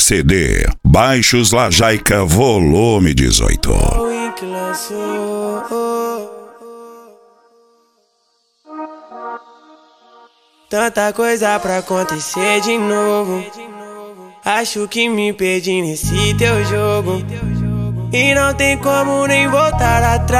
CD, Baixos Lajaica, volume 18. Tanta coisa pra acontecer de novo. Acho que me perdi nesse teu jogo e não tem como nem voltar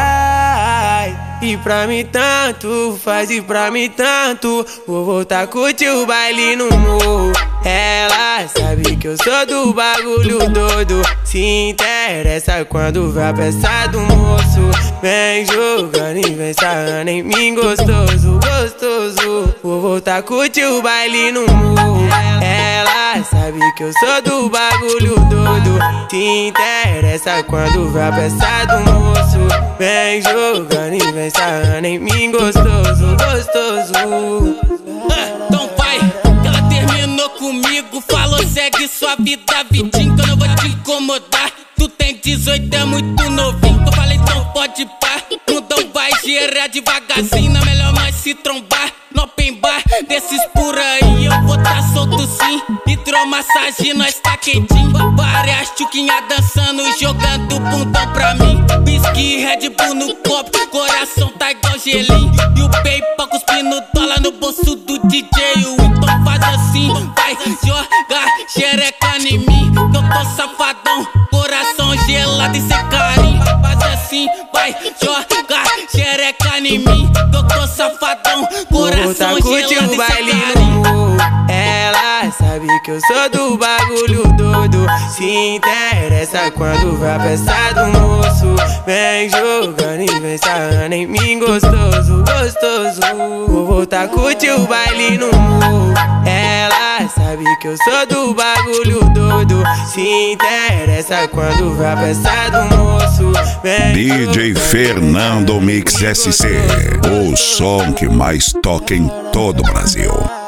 atrás. E pra mim tanto faz, e pra mim tanto. Vou voltar a curtir o baile no morro. Ela sabe que eu sou do bagulho doido. Se interessa quando vê a peça do moço. Vem jogando e vem sarrando em mim gostoso, gostoso. Vou voltar a curtir o baile no morro. Ela sabe que eu sou do bagulho doido. Se interessa quando vê a peça do moço. Vem jogando e vem sarrando em mim gostoso, gostoso. Então vai, ela terminou comigo. Falou segue sua vida, vidinho, que eu não vou te incomodar. Tu tem 18, é muito novinho. Eu falei então pode pá. Mundão vai girar devagarzinho. Não é melhor nós se trombar no open bar desses por aí. Eu vou tá solto sim. Hidromassagem, nós tá quentinho. Várias tchuquinhas dançando e jogando bundão pra mim. Whisky, Red Bull no copo, coração tá igual gelinho. E o PayPal cuspindo dólar no bolso do DJ. Então faz assim, vai jogar xereca em mim, que eu tô safadão, coração gelado e sem carinho. Faz assim, vai jogar xereca em mim, que eu tô safadão, coração gelado e sem carinho. Ela sabe que eu sou do bagulho doido. Se interessa quando vê a peça do moço. Vem jogando e vem sarrando em mim gostoso, gostoso. Vou voltar a curtir o baile no morro. Ela sabe que eu sou do bagulho doido. Se interessa quando vê a peça do moço. Vem DJ Fernando Mix SC, o som que mais toca em todo o Brasil.